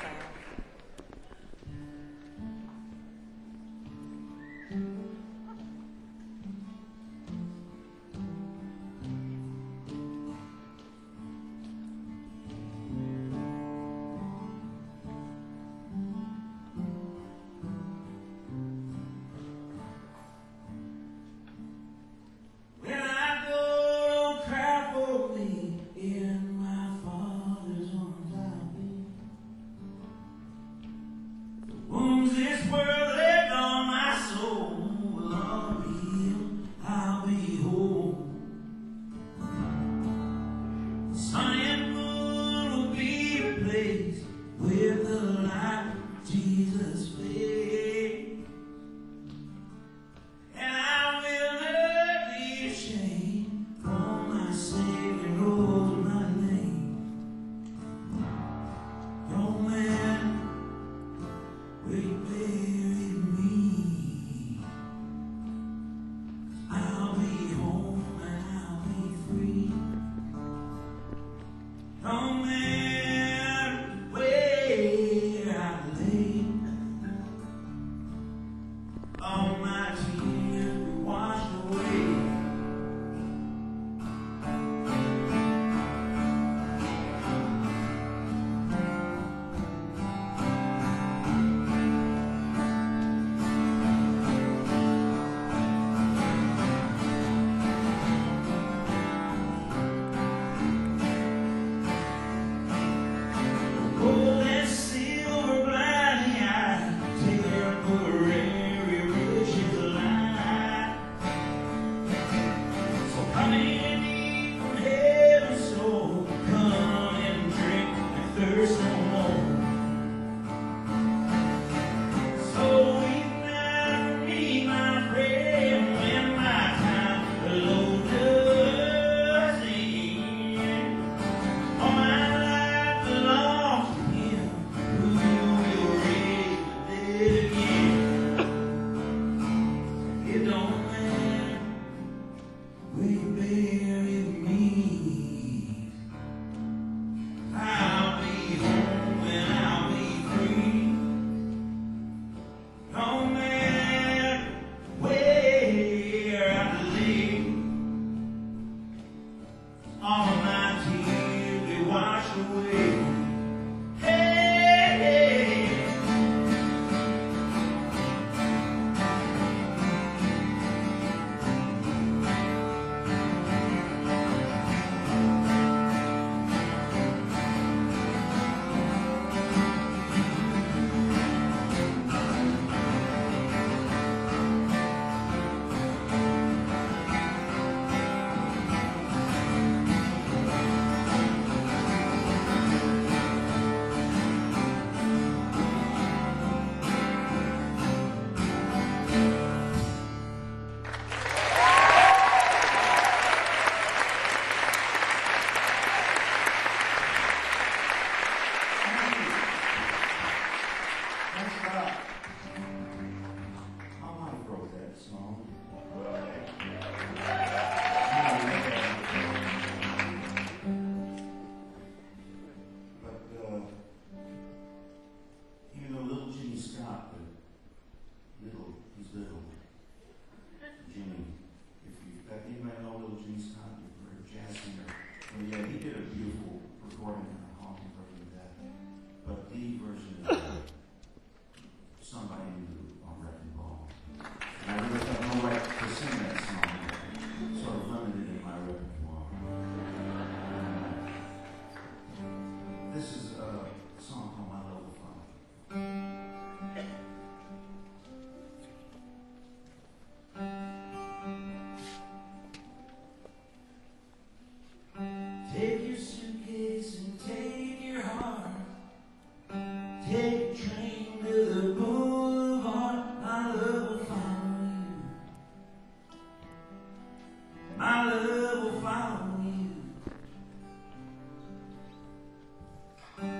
My love will follow you.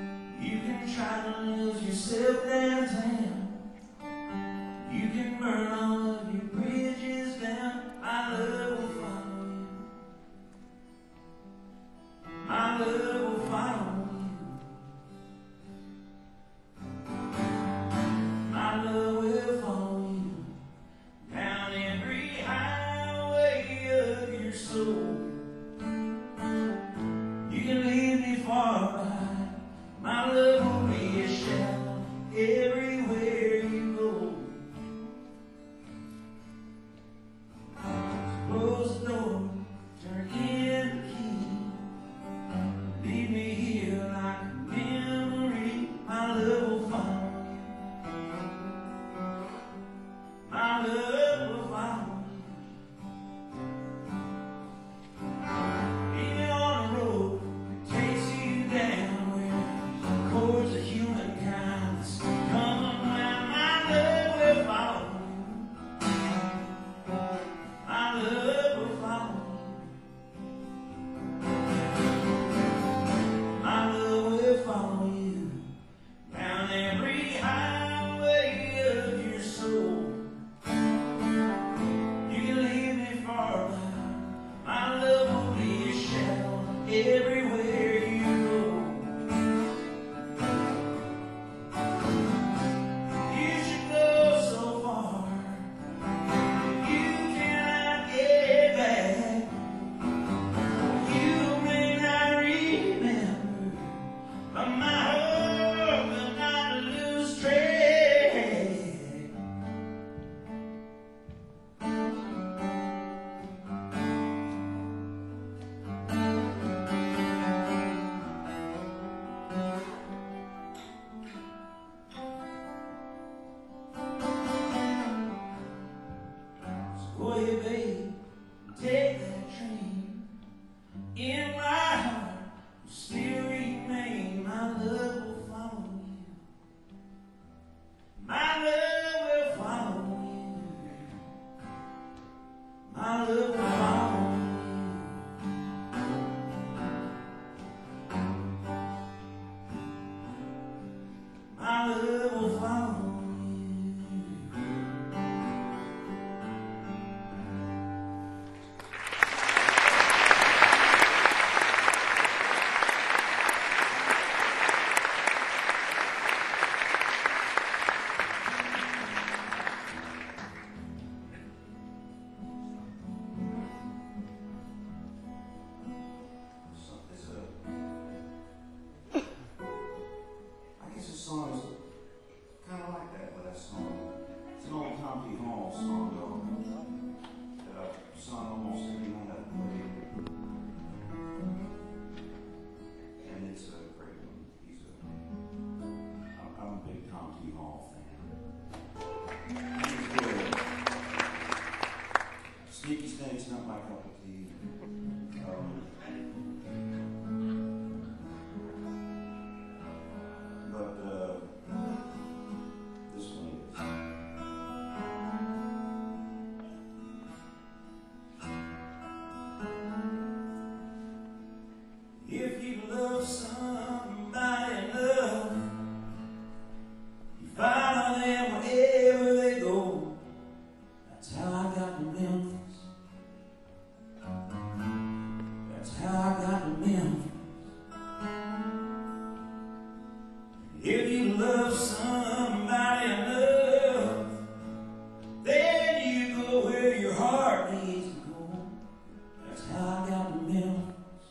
If you love somebody enough, then you go where your heart needs to go. That's how I got to Memphis.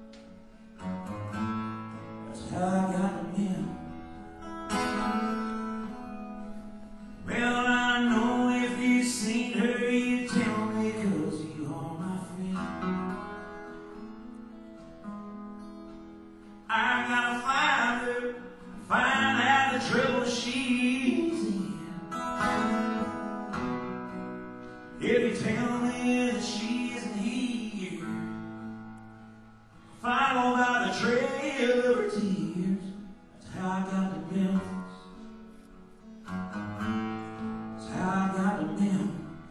That's how I got to Memphis. Well, I know if you seen her, you tell me, 'cause you are my friend. I gotta find her, find out the trouble she's in. If you tell me that she isn't here, follow by the trail of her tears. That's how I got to Memphis. That's how I got to Memphis.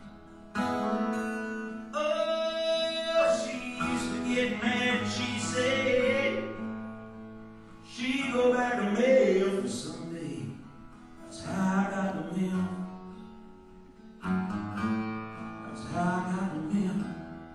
Oh, she used to get mad and she said she'd go back to Memphis someday. That's how I got to Memphis. That's how I got to Memphis.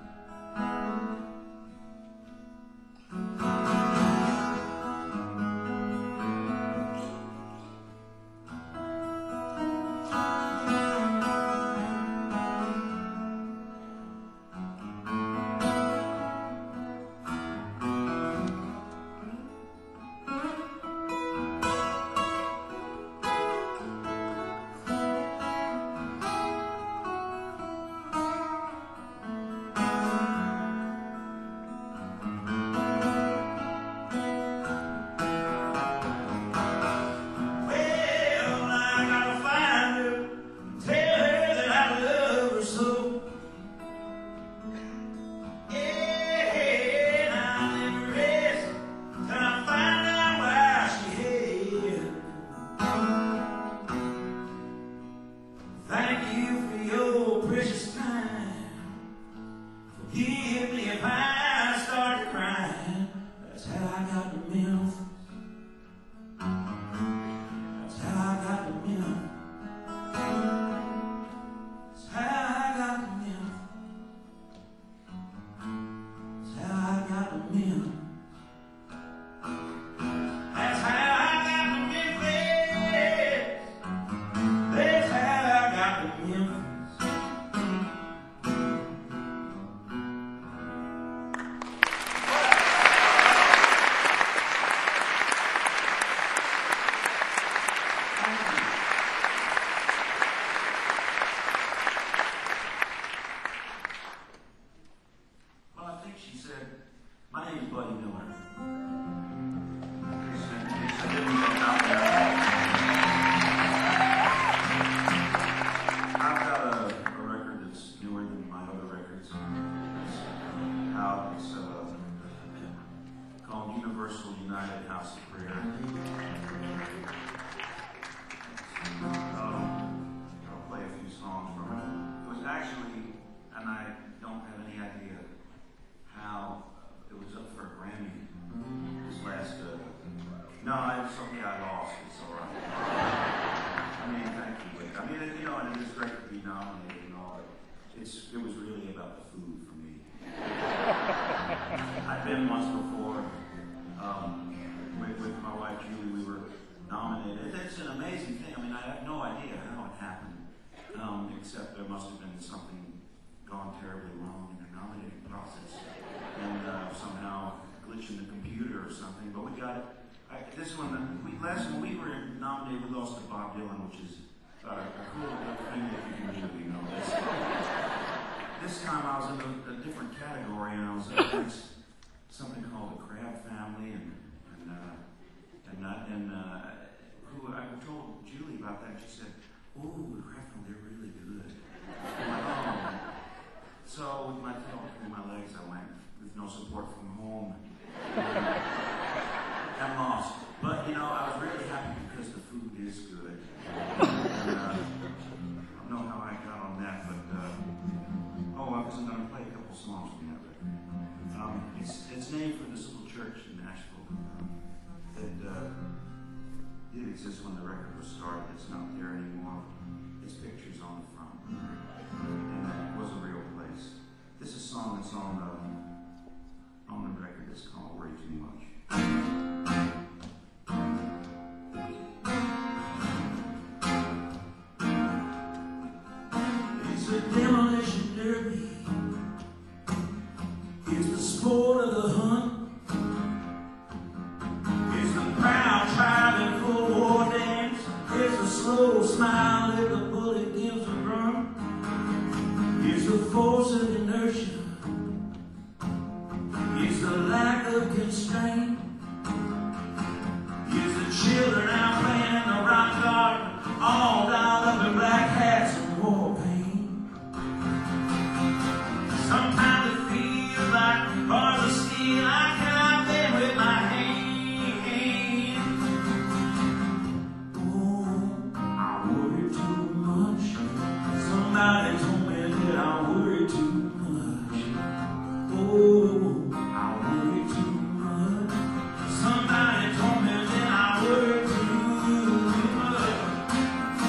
Thank you for your precious time. Forgive me if I start crying. That's how I got to Memphis. That's how I got to Memphis. That's how I got to Memphis. That's how I got to Memphis. That's how I got to Memphis. That's how I got to Memphis. Well, I think she said, my name's Buddy Miller. She didn't get out there. I've got a record that's newer than my other records. It's out. It's called Universal United House of Prayer. I'll play a few songs from it. It was actually, and I don't have any idea how it was up for a Grammy this last. No, it's okay. I lost. It's all right. I mean, thank you. I mean, and it is great to be nominated and all, but it was really about the food for me. I've been once before with my wife Julie. We were nominated. It's an amazing thing. I mean, I have no idea how it happened, except there must have been something gone terribly wrong in the nominating process, and somehow glitch in the computer or something. But we got it. This one, last one we were nominated, we lost to Bob Dylan, which is a cool thing if you can really know this. This time I was in a different category, and I was against something called the Crab Family, and who I told Julie about that. She said, "Oh, the Crab Family, they're really good." I'm like, oh. So with my tail between my legs, I went with no support from home. And lost. But, I was really happy because the food is good. And, I don't know how I got on that, but, I was going to play a couple songs from that record. It's named for this little church in Nashville that did exist when the record was started. It's not there anymore. Its picture's on the front. And it was a real place. This is a song that's on the record that's called Way Too Much. slow smile if the bullet gives a burn. It's the force of inertia. It's the lack of constraint. It's the children out playing in the rock garden, all dolled up in black hats and war paint. Sometimes it feels like bars of steel I cannot bend with my hand. Oh, I worry too much. Somebody told me that I worry too much. Oh, I worry too much. Somebody told me that I worry too much.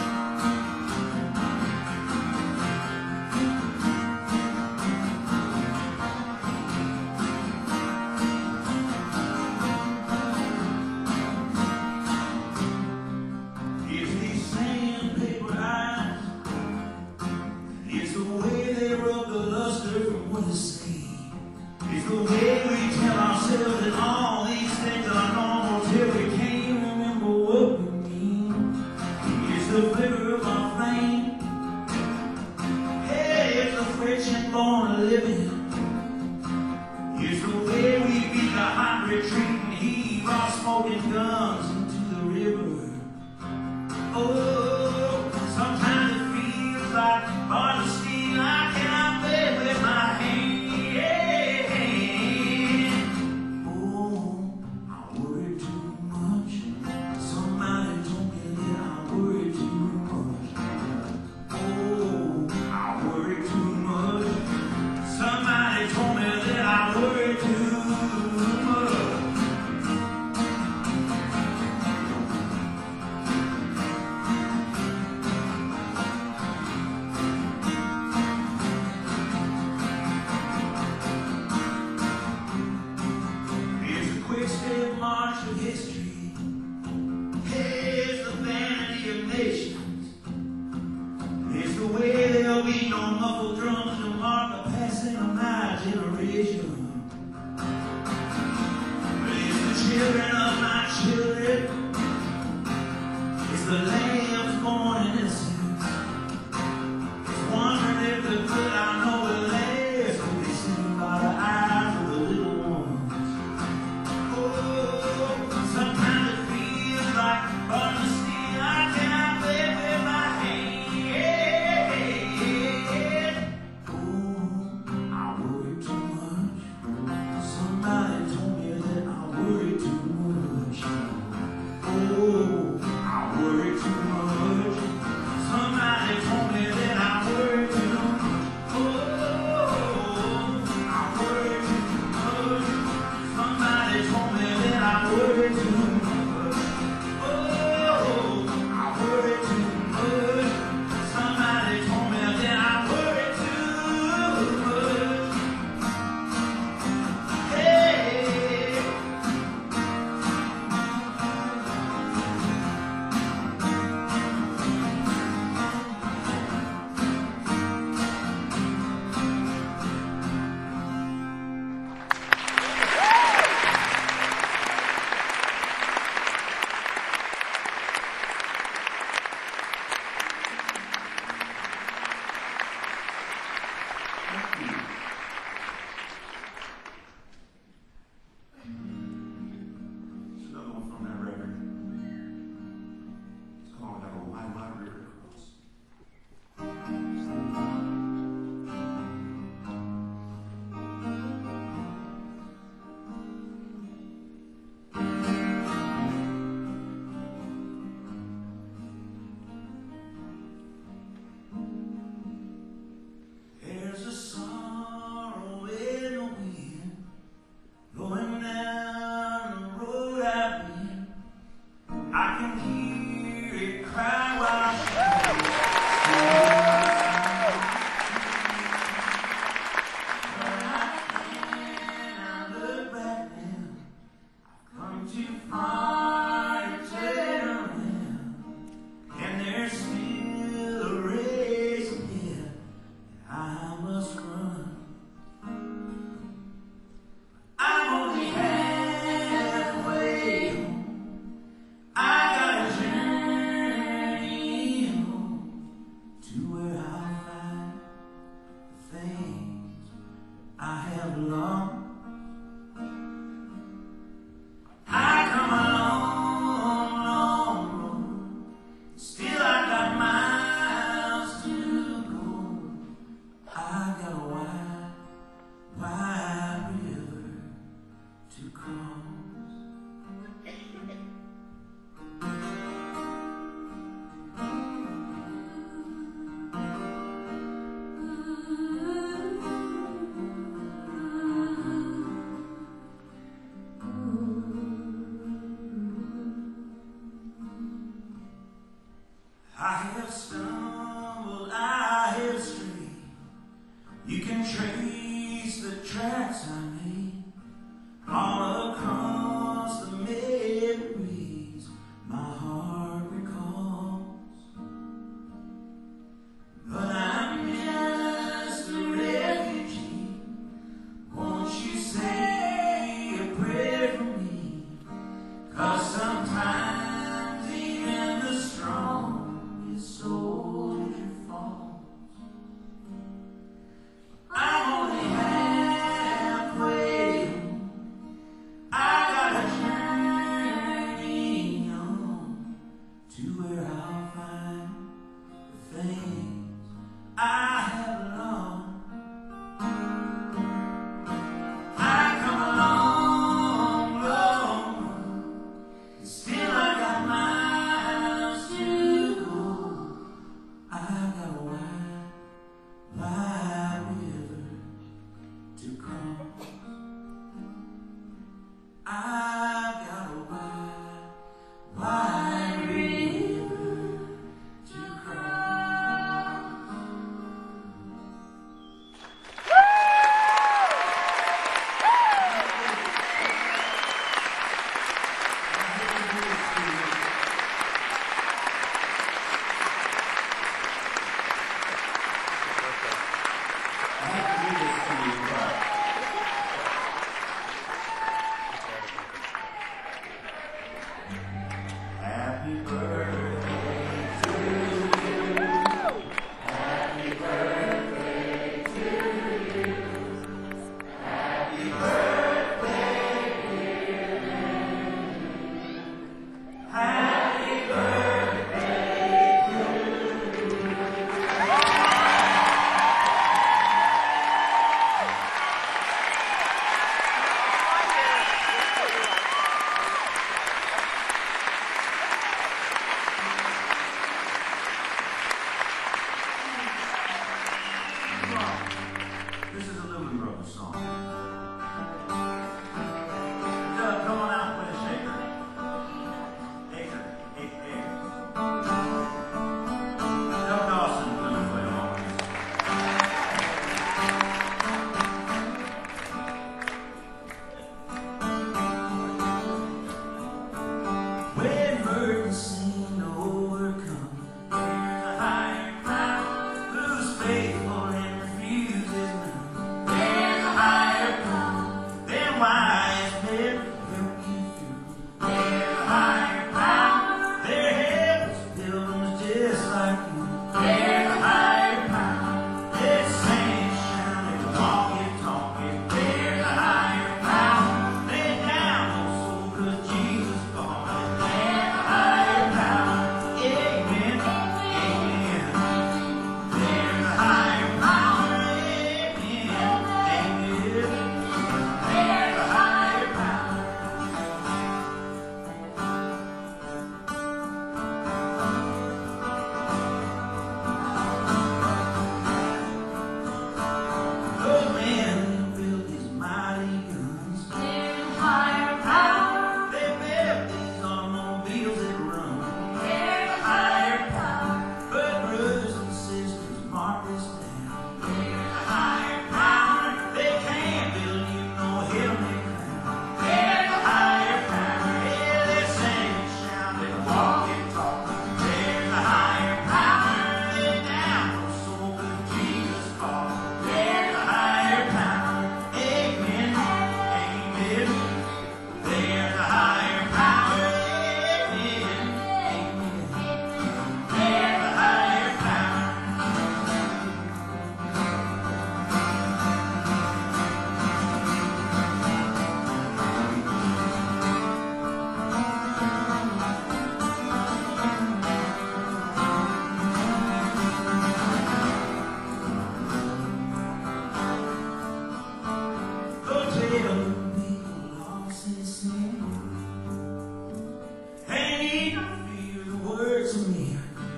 need not fear the words of men.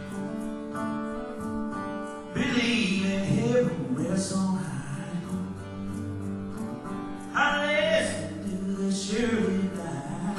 Believe in heaven rests on high. I listen to the surely die.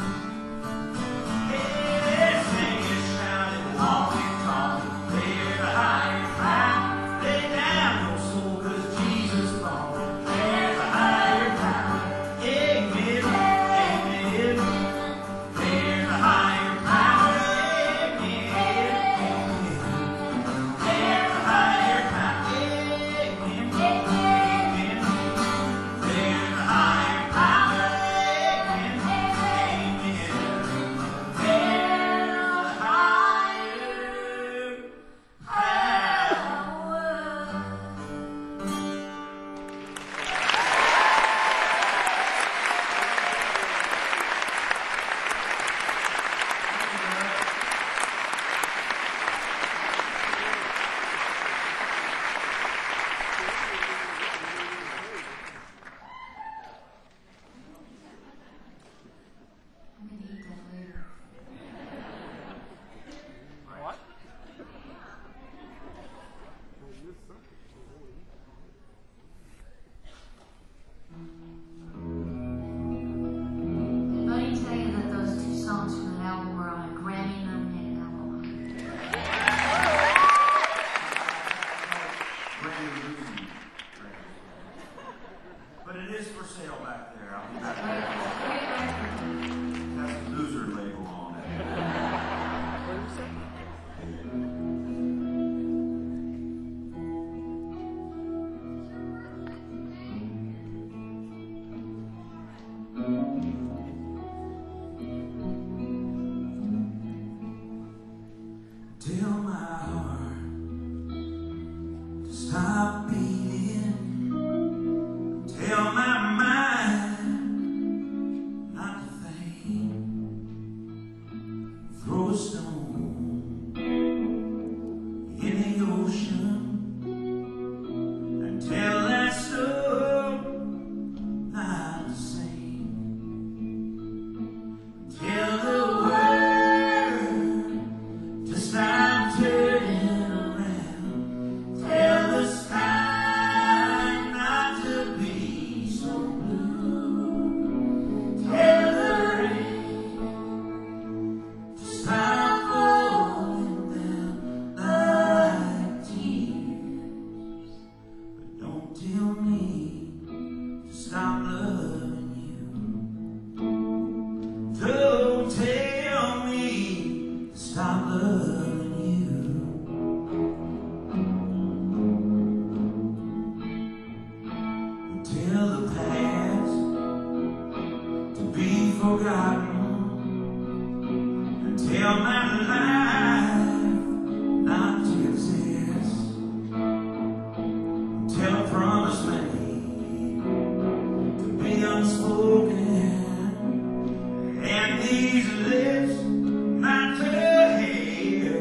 Yeah, sing and shout and walk and talk. There's a higher power. Lay down your soul 'cause Jesus called. There's a higher power. Amen. Amen. There's a higher power. Amen. Amen. There's a higher power. Amen. Amen. There's a higher power. Amen. Amen. There's a higher I'm gonna eat that later. What? Did Buddy tell you that those two songs from that album were on a Grammy-nominated album? Brand new losing. But it is for sale back there. I'll be back there. Great record. It has a loser label on it. Tell my heart to stop beating. Tell my mind not to think. Throw a stone in the ocean and tell that storm not to sing. Tell the world to stop turning around. Tell the sky not to be so blue. Tell the rain to stop falling down like tears. But don't tell me to stop loving you. Don't tell me to stop loving you. Tell the past to be forgotten and tell my life not to exist. Tell a promise made to be unspoken and these lips not to hear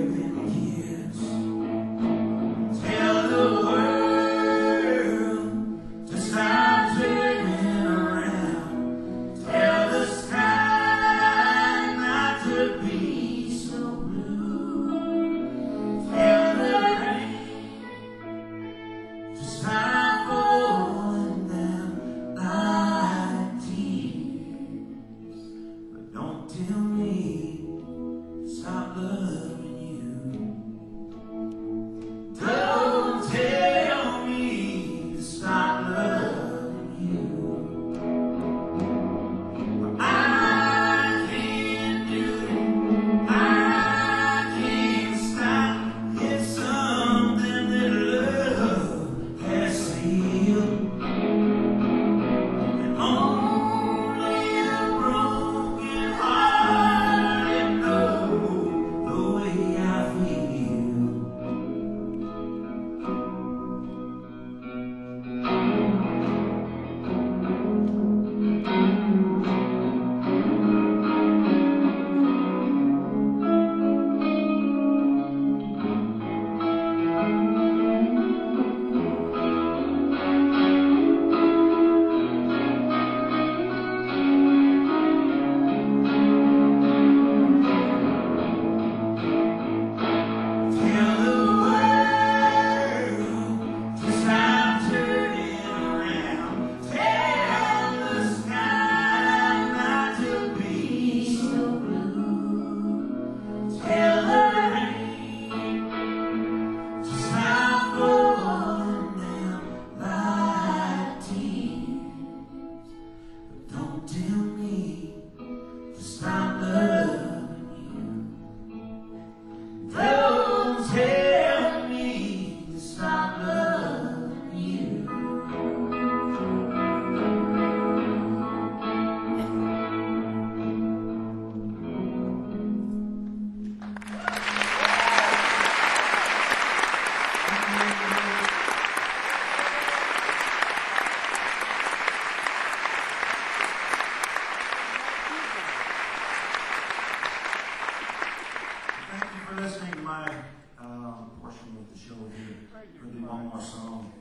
for listening to my portion of the show here. We'll do one more song.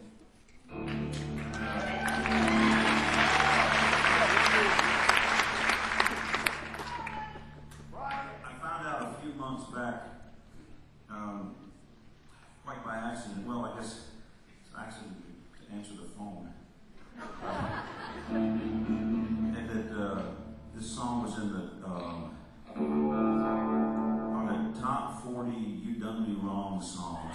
I found out a few months back, quite by accident, well, I guess it's an accident to answer the phone, and that this song was in the on the top 40 "You Done Me Wrong" songs,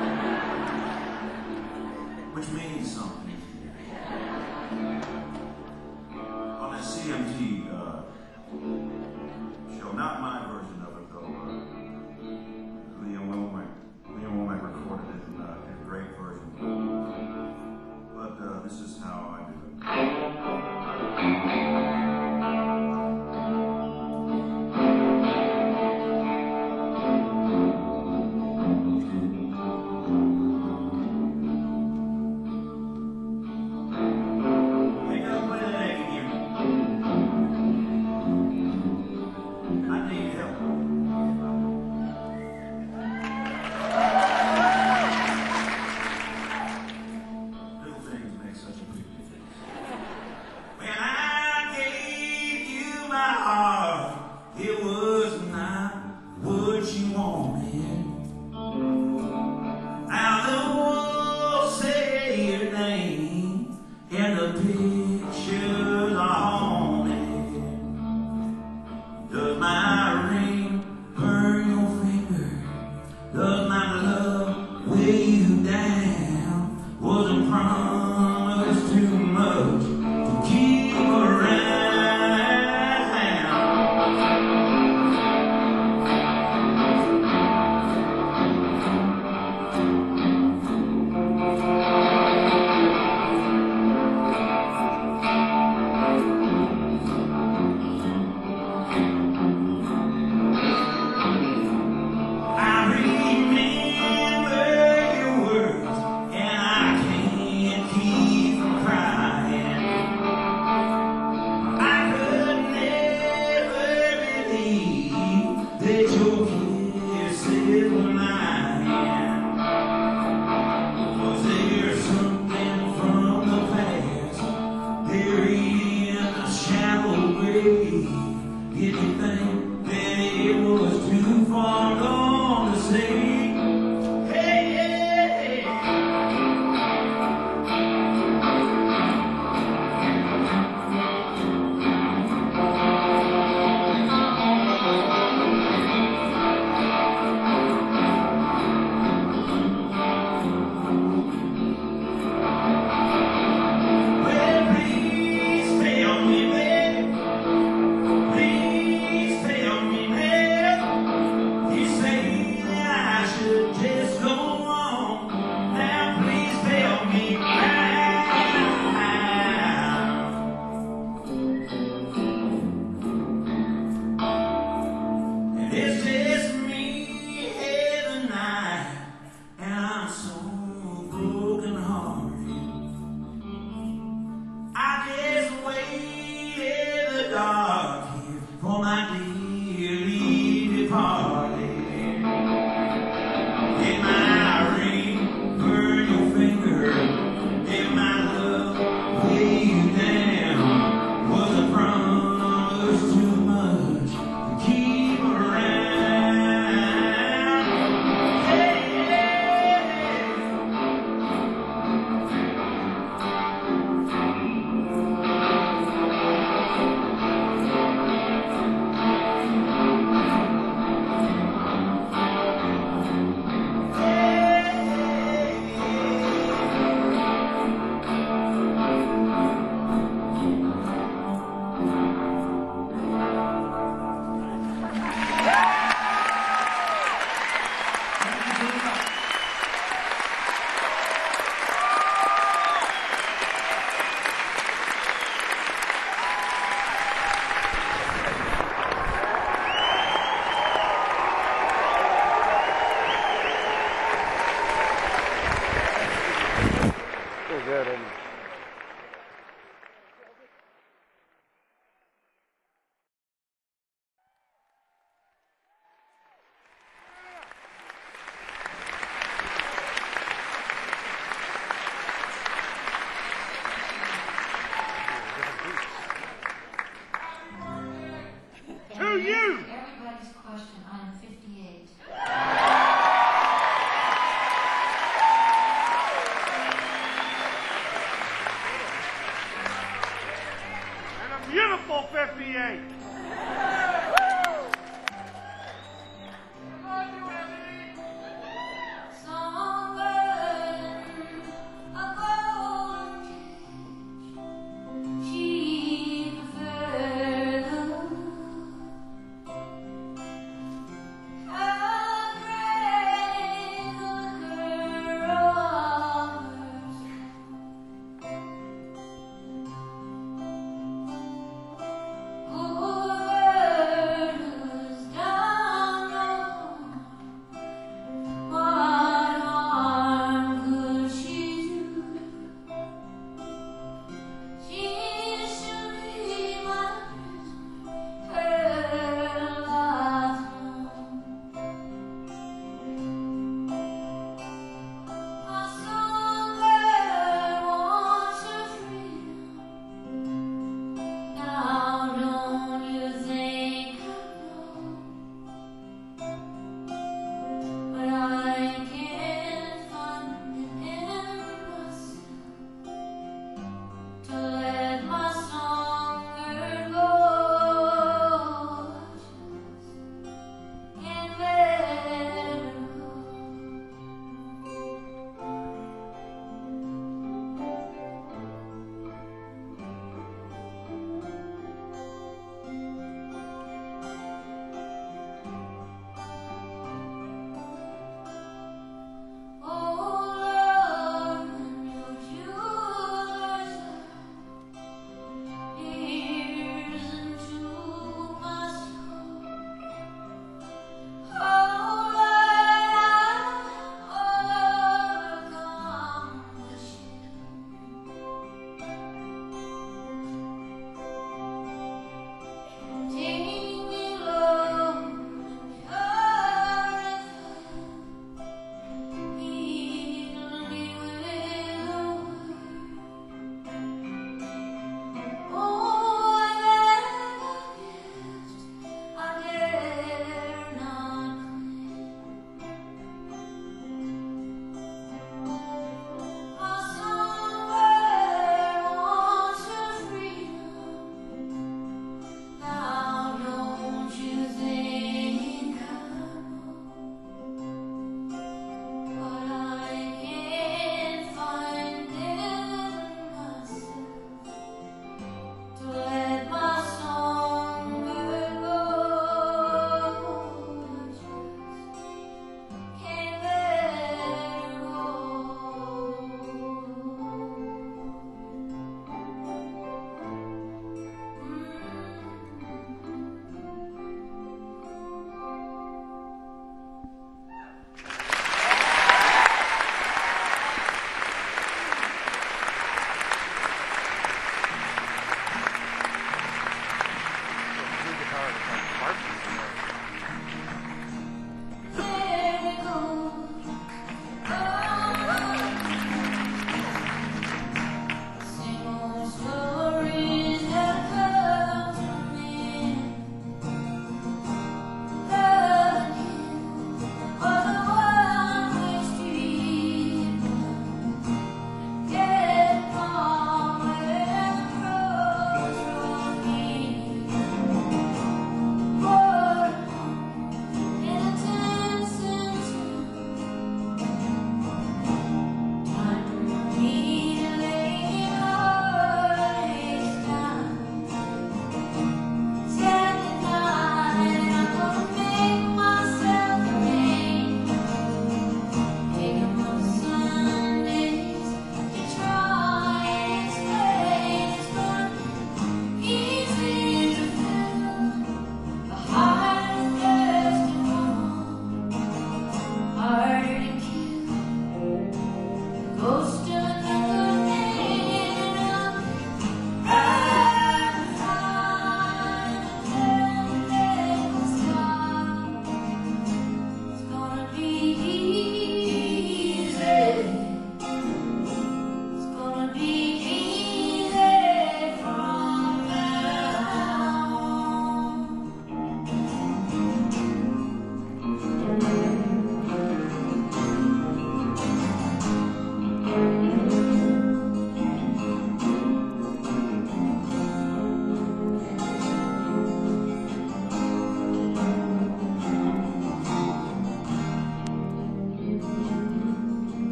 which means something. On that CMT show, not my version of it though. Liam Womack recorded it in a great version. But this is how I do it.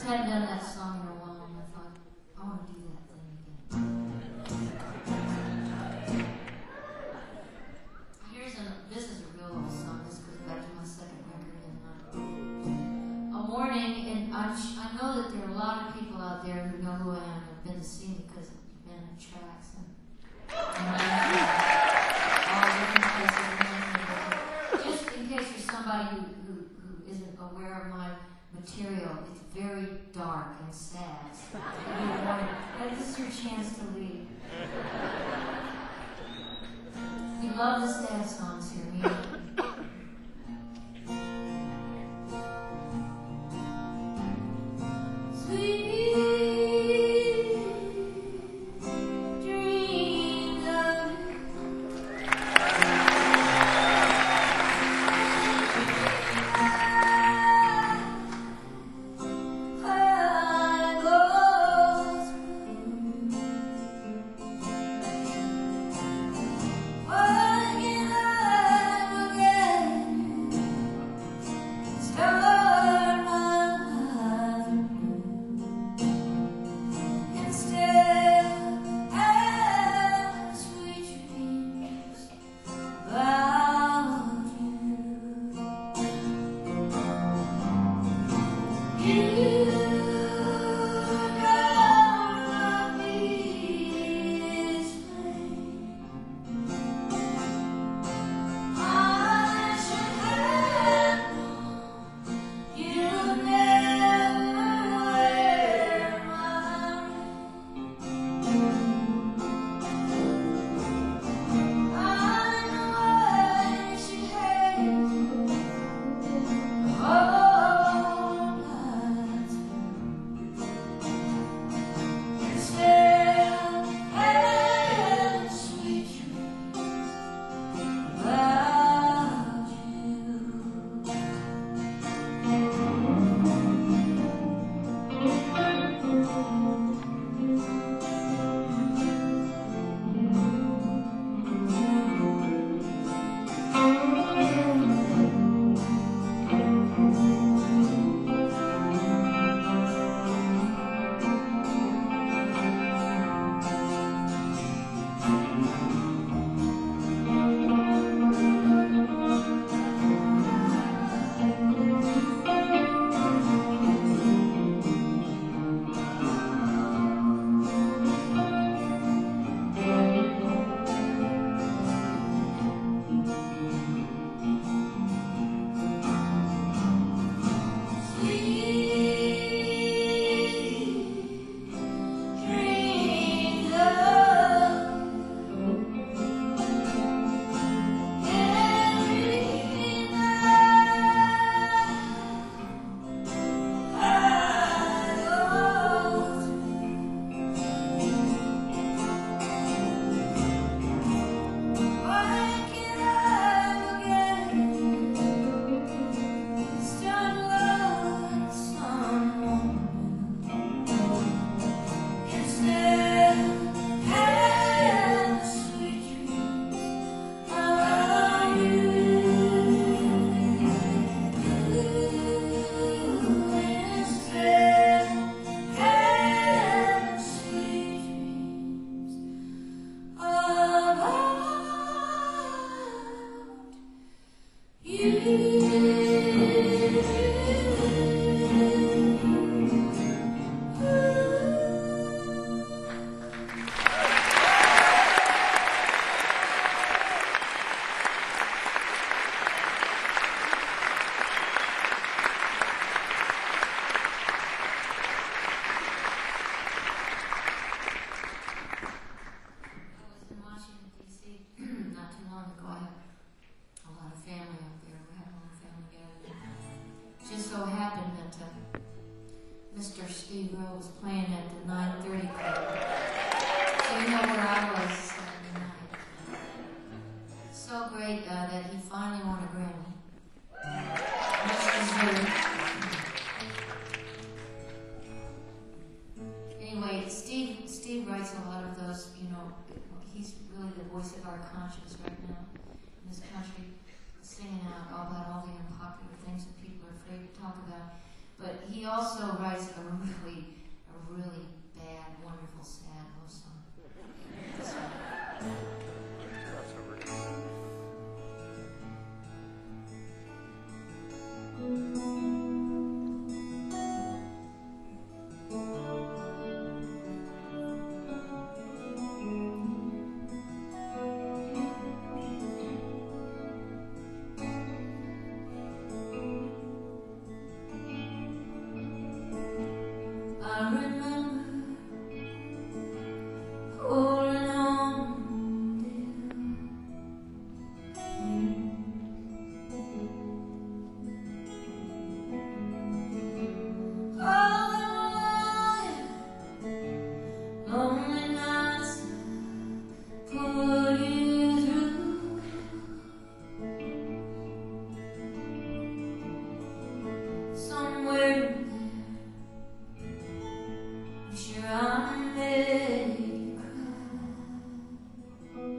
hadn't done that song in a while, and I thought, I want to do that thing again. This is a real old song. This goes back to my second record. A morning, and I know that there are a lot of people out there who know who I am and have been to see me because I've been in tracks and all different places. Just in case there's somebody who isn't aware of my material, it's very dark and sad. So this is your chance to leave. We love the sad songs here. Mr. Steve Rowe was playing at the 9:30 club. So you know where I was Saturday night. So great that he finally won a Grammy. Much deserved. Anyway, Steve writes a lot of those, he's really the voice of our conscience right now in this country, singing out all about all the unpopular things that people are afraid to talk about. But he he also writes a really bad, wonderful, sad love song. So, I remember holding on, dear. All the lonely nights put you through. Somewhere I'm sure I made you cry,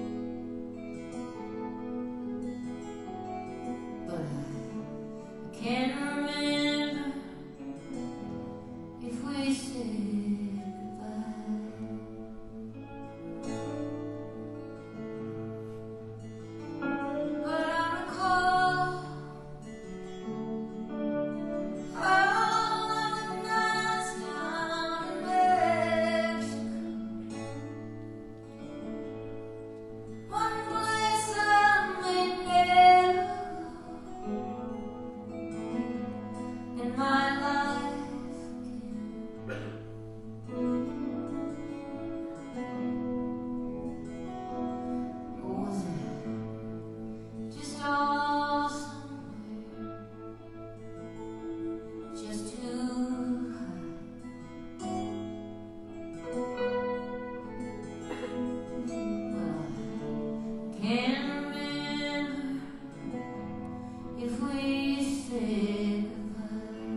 but I can't remember if we said goodbye. But I recall all the nights down in Mexico, one place I may never go in my life again. Or was it just all somewhere just too high? Well, I can't remember if we said goodbye.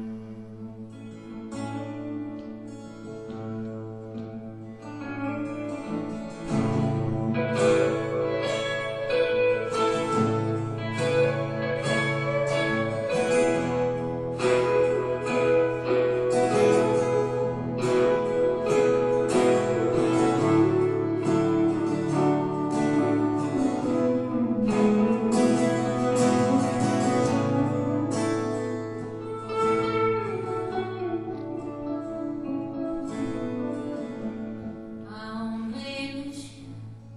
I only miss you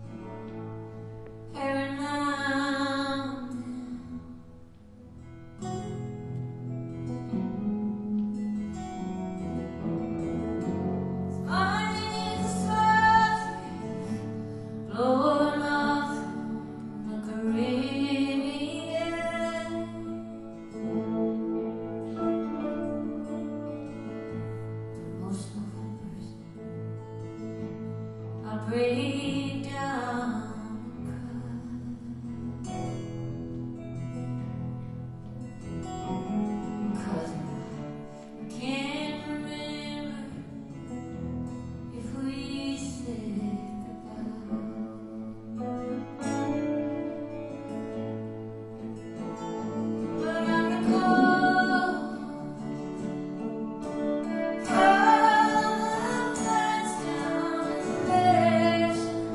every now and then. Finding the stars blowing off the Caribbean. Most Novembers I break down and cry, 'cause I can't remember if we said goodbye. But I recall all the nights down in Mexico,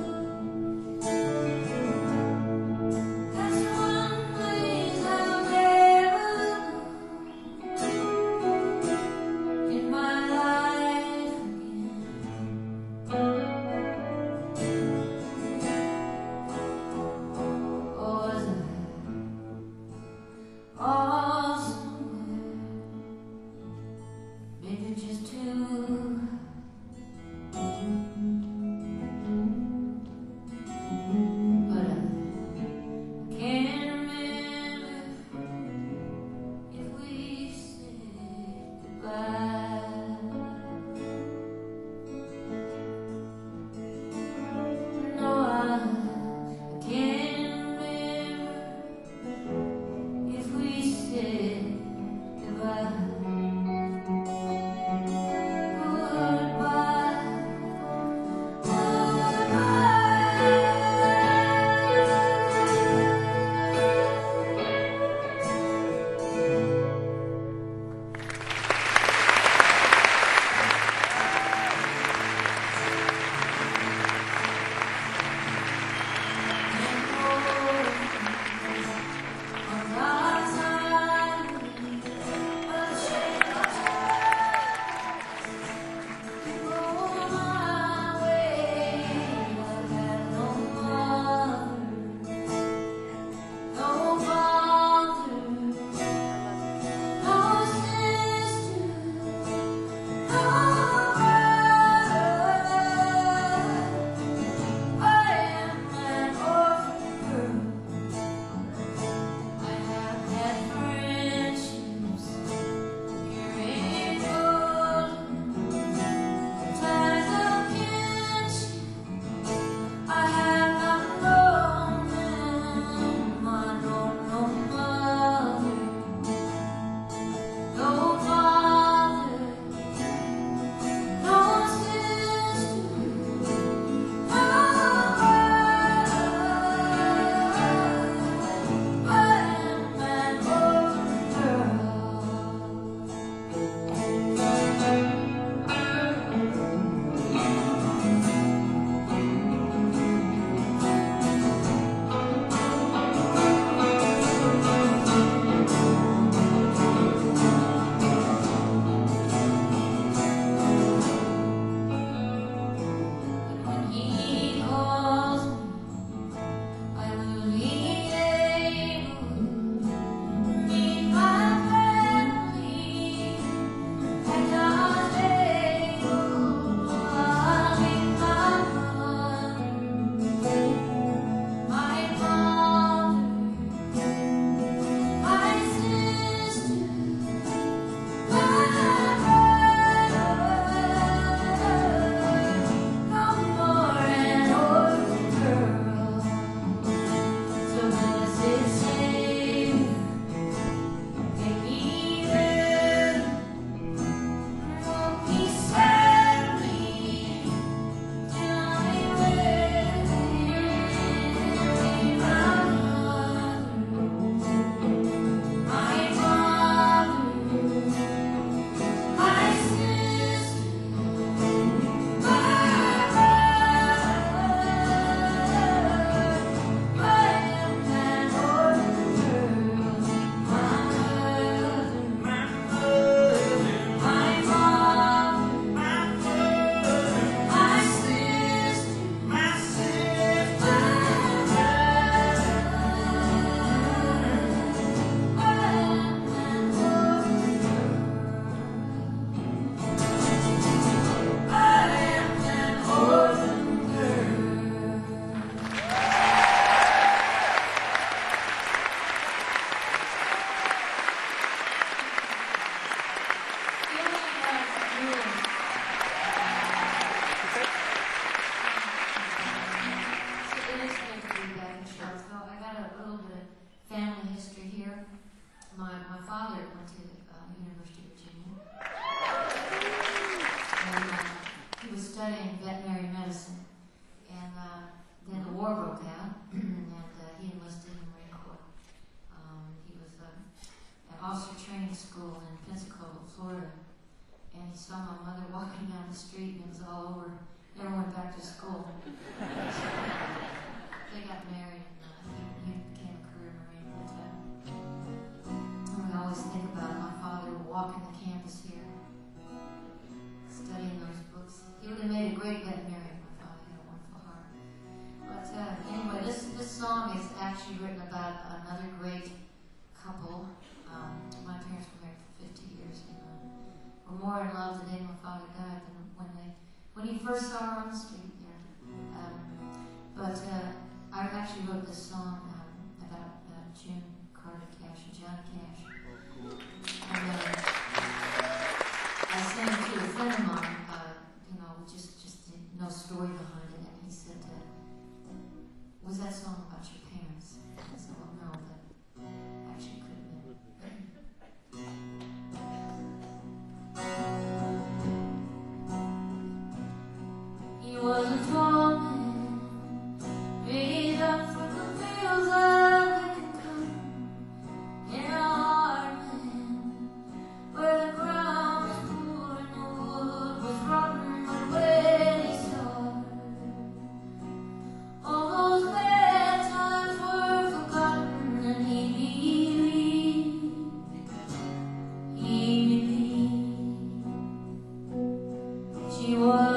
street and it was all over. Never went back to school. They got married and he became a career Marine. And we always think about my father walking the campus here, studying those books. He would have made a great veterinarian. My father had a wonderful heart. But anyway, this song is actually written about another great couple. My parents were married for 50 years and were more in love the day my father died than when he first saw her on the street there. But I actually wrote this song about June Carter Cash and Johnny Cash. And I sang it to a friend of mine, just no story behind it, and he said, was that song about your parents? I said, well, no, but actually could have been. He was a tall man, raised up from the fields of Lincoln, in a hard land, where the ground was poor and the wood was rotten, but when he started, all those bad times were forgotten, and he believed. She was